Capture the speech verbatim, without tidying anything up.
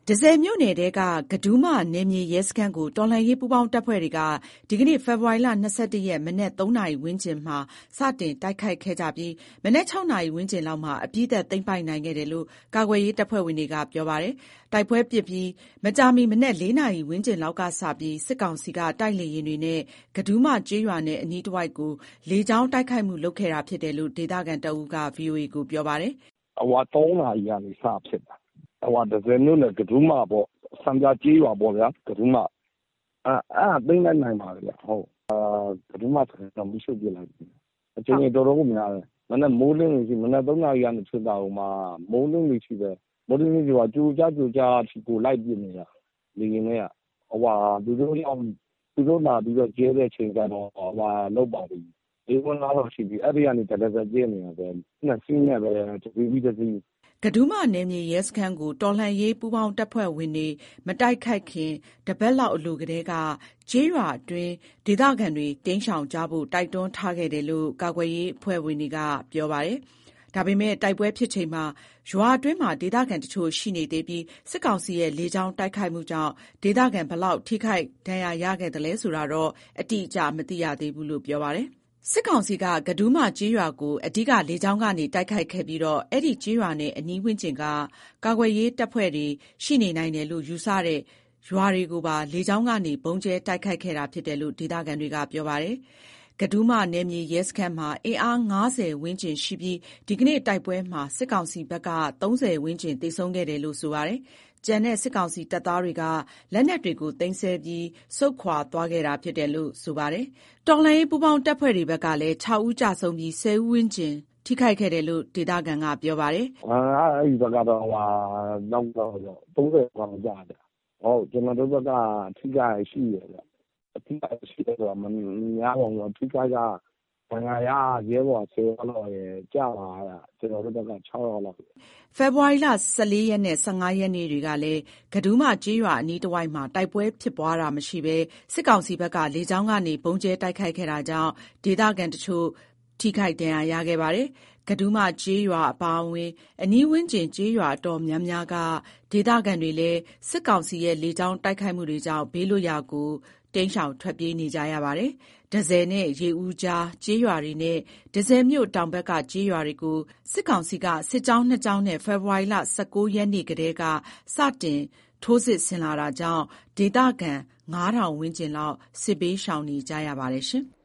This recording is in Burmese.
တန့်ဆည်မြို့နယ်ထဲက ကဒူးမနယ်မြေရဲစခန်းကို တော်လှန်ရေးပူးပေါင်းတပ်ဖွဲ့တွေက ဒီကနေ့ ဖေဖော်ဝါရီလ ၂၁ ရက် မနက် ၃ နာရီဝန်းကျင်မှာ စတင်တိုက်ခိုက်ခဲ့ကြပြီး မနက် ၆ နာရီဝန်းကျင်လောက်မှာ အပြီးသတ်သိမ်းပိုက်နိုင်ခဲ့တယ်လို့ ကာကွယ်ရေးတပ်ဖွဲ့ဝင်တွေက ပြောပါတယ်။ တိုက်ပွဲဖြစ်ပြီး မကြာမီ မနက် ၄ နာရီဝန်းကျင်လောက်ကစပြီး စစ်ကောင်စီက တိုက်လေယာဉ်တွေနဲ့ ကဒူးမကျေးရွာနဲ့ အနီးတဝိုက်ကို လေကြောင်းတိုက်ခိုက်မှုလုပ်ခဲ့တာဖြစ်တယ်လို့ ဒေသခံတဦးက ဗွီအိုအေကို ပြောပါတယ်။ “၃ နာရီကနေစဖြစ်တာ။ တန့်ဆည်မြို့နယ် ကဒူးမပေါ့။ စံပြကျေးရွာပေါ့ဗျာ။ ကဒူးမအဲ့ဒါသိမ်းလိုက်နိုင်ပါတယ်ဗျ။ ကဒူးမစခန်းတော့ မီးရှို့ပစ်လိုက်ပြီ။ အခြေအနေတော်တော်ကိုများတယ်။ မနက်မိုးလင်းတဲ့အထိ မနက် ၃ နာရီကနေဖြစ်တာကိုမှ မိုးလင်းတဲ့အထိပဲ။ မိုးလင်းတဲ့အထိကြိုကြားကြိုကြားအထိကို လိုက်ပစ်နေတာ။ လေယာဉ်နဲ့က။ သူတို့လာပြီးတော့ ကြဲတဲ့အချိန်ကျတော့ လုပ်ပါပြီ။ လေးခွဲနားတော့ရှိပြီ။ အဲ့ဒီကနေ တရစပ်ကြဲနေတာပဲ။ နှစ်စီးနဲ့ပဲ တစီးပြီးတစီး။ ” ကဒူးမနယ်မြေရဲစခန်းကို တော်လှန်ရေးပူးပေါင်းတပ်ဖွဲ့ဝင်တွေ မတိုက်ခိုက်ခင် တပတ်လောက်အလိုကတည်းက ကျေးရွာအတွင်း ဒေသခံတွေ တိမ်းရှောင်ကြဖို့ တိုက်တွန်းထားခဲ့တယ်လို့ ကာကွယ်ရေးအဖွဲ့ဝင်တွေက ပြောပါတယ်။ ဒါပေမယ့် တိုက်ပွဲဖြစ်ချိန်မှာ ရွာအတွင်းမှာ ဒေသခံတချို့ရှိနေသေးပြီး စစ်ကောင်စီရဲ့ လေကြောင်းတိုက်ခိုက်မှုကြောင့် ဒေသခံ ဘယ်လောက် ထိခိုက်ဒဏ်ရာရခဲ့သလဲဆိုတာတော့ အတိအကျ မသိရသေးဘူးလို့ ပြောပါတယ်။ စစ်ကောင်စီက ကဒူးမကျေးရွာကို အဓိက လေကြောင်းကနေ တိုက်ခိုက်ခဲ့ပြီး အဲ့ဒီကျေးရွာနဲ့ အနီးဝန်းကျင်က ကာကွယ်ရေးတပ်ဖွဲ့တွေ ရှိနေနိုင်တယ်လို့ ယူဆတဲ့ ရွာတွေကိုပါ လေကြောင်းကနေ ဗုံးကြဲတိုက်ခိုက်ခဲ့တာဖြစ်တယ်လို့ ဒေသခံတွေက ပြောပါတယ်။ ကဒူးမနယ်မြေရဲစခန်းမှာ အင်အား ၅၀ ဝန်းကျင်ရှိပြီး ဒီကနေ့ တိုက်ပွဲမှာ စစ်ကောင်စီဘက်က ၃၀ ဝန်းကျင် သေဆုံးခဲ့တယ်လို့ ဆိုပါတယ်။ ကျန်တဲ့ စစ်ကောင်စီတပ်သားတွေက လက်နက်တွေကို သိမ်းဆည်းပြီး ဆုတ်ခွာသွားခဲ့တာဖြစ်တယ်လို့ ဆိုပါတယ်။ တော်လှန်ရေးပူးပေါင်းတပ်ဖွဲ့တွေဘက်ကလည်း ၆ ဦးကျဆုံးပြီး ၁၀ ဦးဝန်းကျင် ထိခိုက်ခဲ့တယ်လို့ ဒေသခံက ပြောပါတယ်။ “အဲ့ဘက်ကတော့ ၃၀ လောက်တော့ကျတယ်ဗျ။ ကျနော်တို့ဘက်က အထိအခိုက်ရှိတယ်ဗျ။ အထိအခိုက်ရှိတယ်ဆိုတာ မများပါဘူး။ အထိအခိုက်က ဒဏ်ရာရ ရဲဘော် ၁၀ ယောက်လောက်ရယ်။ ကျတာက ကျနော်တို့ဘက်က ၆ ယောက်လောက်ရယ်။ ” ဖေဖော်ဝါရီလ ၁၄ ရက်နဲ့ ၁၅ ရက်နေ့တွေကလည်း ကဒူးမကျေးရွာအနီးတဝိုက်မှာ တိုက်ပွဲဖြစ်ပွားတာမရှိဘဲ စစ်ကောင်စီဘက်က လေကြောင်းကနေ ဗုံးကြဲတိုက်ခိုက်ခဲ့တာကြောင့် ဒေသခံတချို့ ထိခိုက်ဒဏ်ရာရခဲ့ပါတယ်။ ကဒူးမကျေးရွာအပါအဝင် အနီးဝန်းကျင်ကျေးရွာအတော်များများက ဒေသခံတွေလည်း စစ်ကောင်စီရဲ့ လေကြောင်းတိုက်ခိုက်မှုတွေကြောင့် ဘေးလွတ်ရာကို တိမ်းရှောင်ထွက်ပြေးနေကြရပါတယ်။ တန့်ဆည်နဲ့ ရေဦးကြား ကျေးရွာတွေနဲ့ တန့်ဆည်မြို့တောင်ဘက်က ကျေးရွာတွေကို စစ်ကောင်စီက စစ်ကြောင်း နှစ်ကြောင်းနဲ့ ဖေဖော်ဝါရီလ ၁၉ ရက်နေ့ကတည်းက စတင်ထိုးစစ်ဆင်လာတာကြောင့် ဒေသခံ ၅,၀၀၀ ဝန်းကျင်လောက် စစ်ဘေးရှောင်နေကြရပါတယ်။